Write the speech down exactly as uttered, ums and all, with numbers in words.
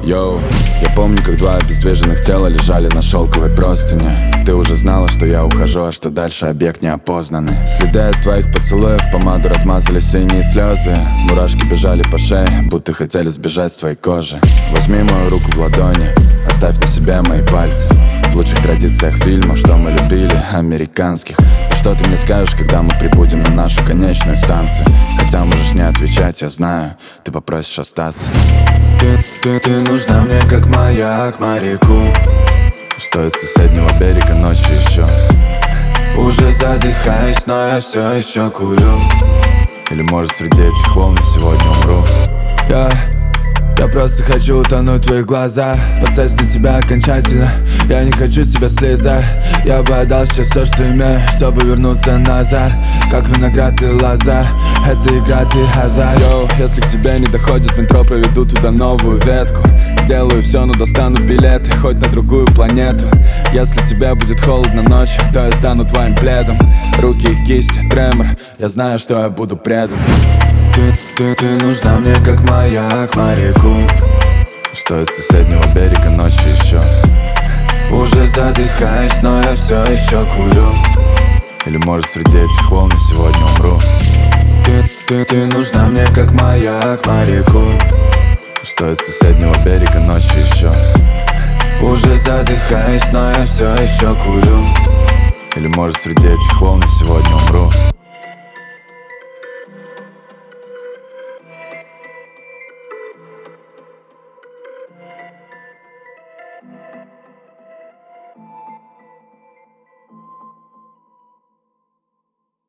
Йоу, я помню, как два обездвиженных тела лежали на шелковой простыне. Ты уже знала, что я ухожу, а что дальше объект неопознанный. Следы от твоих поцелуев помаду размазали синие слезы. Мурашки бежали по шее, будто хотели сбежать с твоей кожи. Возьми мою руку в ладони, оставь на себе мои пальцы. В лучших традициях фильмов, что мы любили, американских. И что ты мне скажешь, когда мы прибудем на нашу конечную станцию? Хотя можешь не отвечать, я знаю, ты попросишь остаться. Ты, ты, ты нужна мне как маяк моряку, что из соседнего берега ночью еще. Уже задыхаюсь, но я все еще курю. Или может среди этих волн я сегодня умру. Я, я просто хочу утонуть в твоих глазах, подсесть на тебя окончательно. Я не хочу тебя слезать. Я бы отдал сейчас все, что имею, чтобы вернуться назад. Как виноград и лоза, это игра, ты азарт. Йоу, если к тебе не доходит метро, проведу туда новую ветку. Сделаю все, но достану билеты, хоть на другую планету. Если тебе будет холодно ночью, то я стану твоим пледом. Руки и кисти, тремор, я знаю, что я буду предан. Ты, ты, ты нужна мне как маяк моряку, что из соседнего берега ночью еще. Уже задыхаюсь, но я все еще курю. Или может среди этих волн я сегодня умру. Ты, ты, ты нужна мне как маяк моряку, что из соседнего берега ночью еще. Уже задыхаюсь, но я все еще курю. Или может среди этих волн я сегодня умру.